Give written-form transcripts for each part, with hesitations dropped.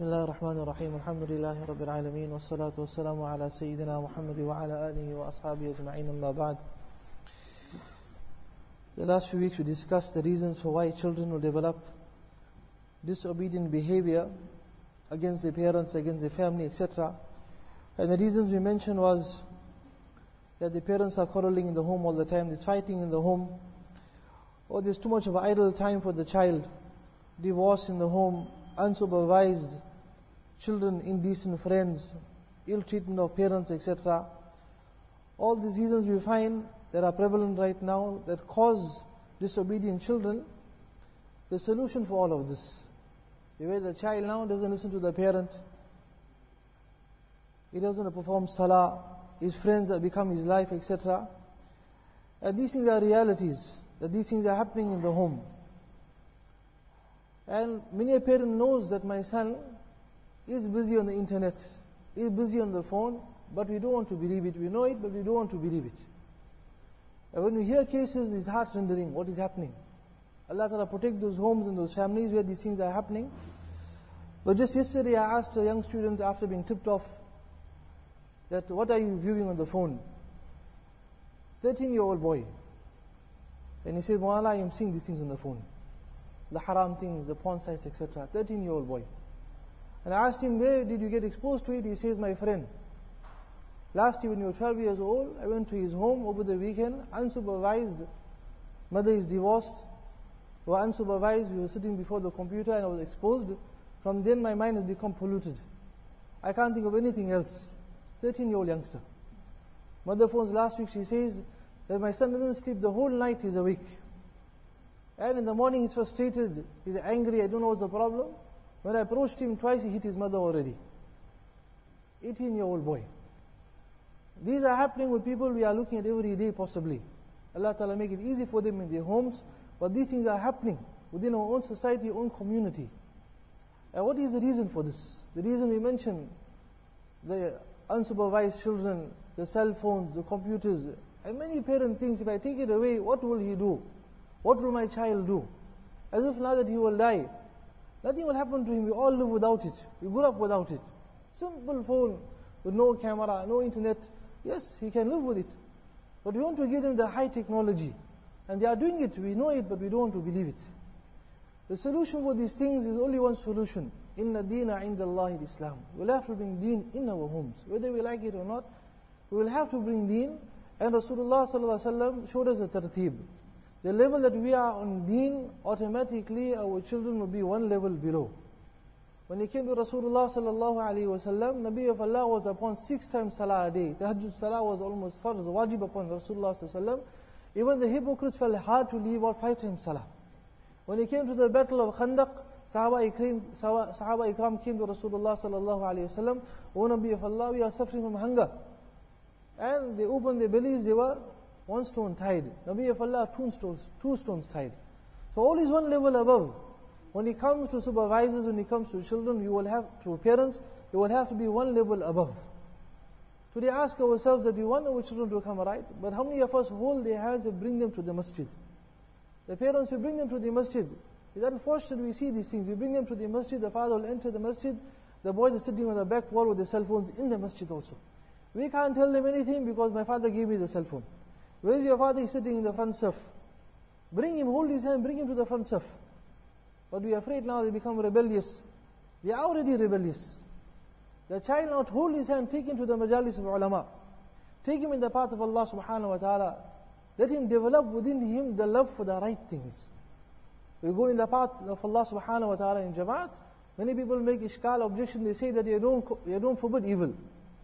بسم الله الرحمن الرحيم الحمد لله رب العالمين والصلاة والسلام على سيدنا محمد وعلى آله وأصحابه أجمعين أما بعد. The last few weeks we discussed the reasons for why children will develop disobedient behavior against their parents, against their family, etc. And the reasons we mentioned was that the parents are quarreling in the home all the time, there's fighting in the home, or there's too much of idle time for the child, divorce in the home, unsupervised children, indecent friends, ill treatment of parents, etc. All these reasons we find that are prevalent right now that cause disobedient children. The solution for all of this, where the child now doesn't listen to the parent, he doesn't perform salah, his friends have become his life, etc. And these things are realities, that these things are happening in the home. And many a parent knows that my son is busy on the internet, is busy on the phone, but we don't want to believe it. We know it, but we don't want to believe it. And when we hear cases, it's heart-rendering what is happening. Allah Ta'ala protect those homes and those families where these things are happening. But just yesterday I asked a young student after being tipped off that, what are you viewing on the phone? 13-year-old boy. And he said, Mawala, I am seeing these things on the phone. The haram things, the porn sites, etc. 13-year-old boy. And I asked him, where did you get exposed to it? He says, my friend. Last year when you were 12 years old, I went to his home over the weekend, unsupervised. Mother is divorced. We were unsupervised, we were sitting before the computer and I was exposed. From then my mind has become polluted. I can't think of anything else. 13-year-old youngster. Mother phones last week, she says that my son doesn't sleep the whole night, he's awake. And in the morning he's frustrated, he's angry, I don't know what's the problem. When I approached him twice, he hit his mother already. 18-year-old boy. These are happening with people we are looking at every day possibly. Allah Ta'ala make it easy for them in their homes, but these things are happening within our own society, own community. And what is the reason for this? The reason we mentioned, the unsupervised children, the cell phones, the computers. And many parents think, if I take it away, what will he do? What will my child do? As if now that he will die, nothing will happen to him. We all live without it. We grew up without it. Simple phone with no camera, no internet. Yes, he can live with it. But we want to give them the high technology. And they are doing it. We know it, but we don't want to believe it. The solution for these things is only one solution. Inna deena inda Allahi al-Islam. We'll have to bring deen in our homes. Whether we like it or not, we will have to bring deen. And Rasulullah sallallahu alaihi wasallam showed us a tartib. The level that we are on deen, automatically our children will be one level below. When he came to Rasulullah sallallahu alaihi wasallam, Nabi of Allah was upon 6 times salah a day. Tahajjud salah was almost farz, wajib upon Rasulullah sallallahu alaihi wasallam. Even the hypocrites felt hard to leave out 5 times salah. When he came to the battle of Khandaq, Sahaba Ikram came to Rasulullah sallallahu alaihi wasallam. O Nabi of Allah, we are suffering from hunger. And they opened their bellies, they were 1 stone tied. Nabi of Allah, 2 stones tied. So all is one level above. When it comes to supervisors, when it comes to children, you will have to parents, you will have to be one level above. Today ask ourselves that we want our children to come right, but how many of us hold their hands and bring them to the masjid? The parents will bring them to the masjid. It's unfortunate we see these things. We bring them to the masjid, the father will enter the masjid, the boys are sitting on the back wall with their cell phones in the masjid also. We can't tell them anything because my father gave me the cell phone. Where is your father? He's sitting in the front surf. Bring him, hold his hand, bring him to the front surf. But we are afraid now they become rebellious. They are already rebellious. The child now hold his hand, take him to the majalis of ulama. Take him in the path of Allah subhanahu wa ta'ala. Let him develop within him the love for the right things. We go in the path of Allah subhanahu wa ta'ala in Jamaat. Many people make ishkal, objection, they say that you don't forbid evil.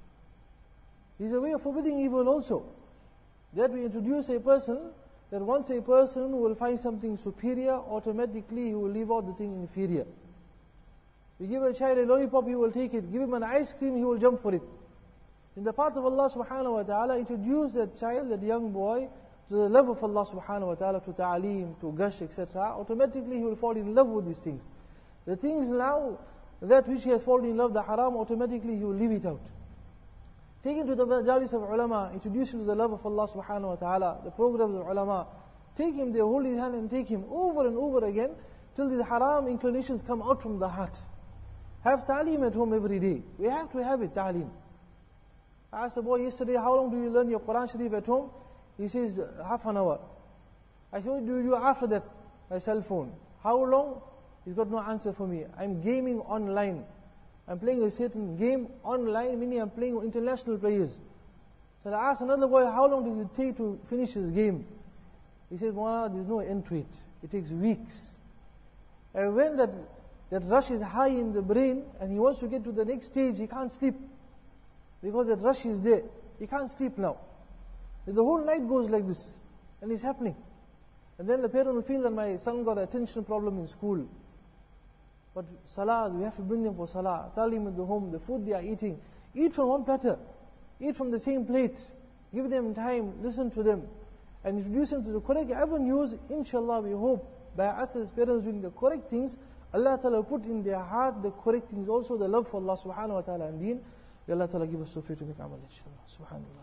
There's a way of forbidding evil also. That we introduce a person, that once a person will find something superior, automatically he will leave out the thing inferior. We give a child a lollipop, he will take it. Give him an ice cream, he will jump for it. In the path of Allah subhanahu wa ta'ala, introduce that child, that young boy, to the love of Allah subhanahu wa ta'ala, to ta'aleem, to gush, etc. Automatically he will fall in love with these things. The things now, that which he has fallen in love, the haram, automatically he will leave it out. Take him to the majalis of ulama, introduce him to the love of Allah subhanahu wa ta'ala, the programs of ulama. Take him there, hold his hand and take him over and over again till the haram inclinations come out from the heart. Have ta'aleem at home every day. We have to have it, ta'aleem. I asked the boy yesterday, how long do you learn your Quran Sharif at home? He says, half an hour. I said, what do you do after that? My cell phone. How long? He's got no answer for me. I'm gaming online. I'm playing a certain game online, meaning I'm playing with international players. So I asked another boy, how long does it take to finish his game? He said, Mawlana, there's no end to it. It takes weeks. And when that rush is high in the brain, and he wants to get to the next stage, he can't sleep. Because that rush is there. He can't sleep now. The whole night goes like this. And it's happening. And then the parent will feel that my son got an attention problem in school. But salah, we have to bring them for salah. Ta'aleem at the home, the food they are eating. Eat from one platter. Eat from the same plate. Give them time, listen to them. And introduce them to the correct avenues. Inshallah, we hope, by us as parents doing the correct things, Allah Ta'ala put in their heart the correct things, also the love for Allah Subhanahu Wa Ta'ala and deen. May Allah Ta'ala give us tawfiq to make amal, inshallah. Subhanallah.